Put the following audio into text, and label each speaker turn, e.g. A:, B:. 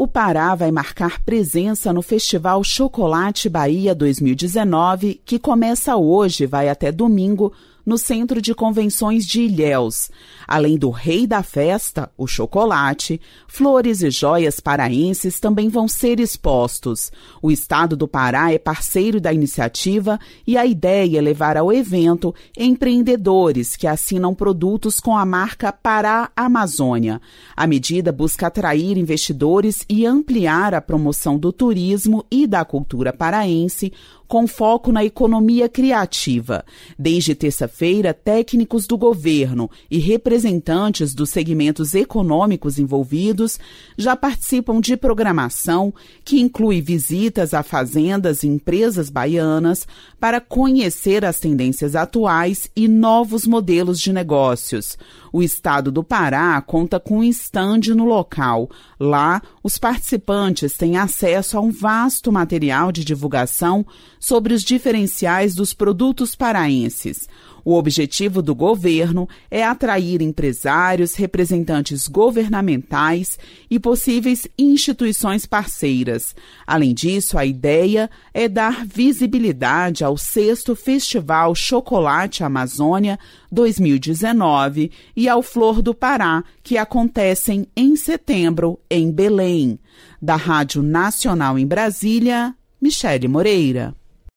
A: O Pará vai marcar presença no Festival Chocolate Bahia 2019, que começa hoje e vai até domingo, no Centro de Convenções de Ilhéus. Além do rei da festa, o chocolate, flores e joias paraenses também vão ser expostos. O estado do Pará é parceiro da iniciativa e a ideia é levar ao evento empreendedores que assinam produtos com a marca Pará Amazônia. A medida busca atrair investidores e ampliar a promoção do turismo e da cultura paraense, com foco na economia criativa. Desde terça-feira, técnicos do governo e representantes dos segmentos econômicos envolvidos já participam de programação que inclui visitas a fazendas e empresas baianas para conhecer as tendências atuais e novos modelos de negócios. O estado do Pará conta com um estande no local. Lá, os participantes têm acesso a um vasto material de divulgação sobre os diferenciais dos produtos paraenses. O objetivo do governo é atrair empresários, representantes governamentais e possíveis instituições parceiras. Além disso, a ideia é dar visibilidade ao 6º Festival Chocolate Amazônia 2019 e ao Flor do Pará, que acontecem em setembro em Belém. Da Rádio Nacional em Brasília, Michele Moreira.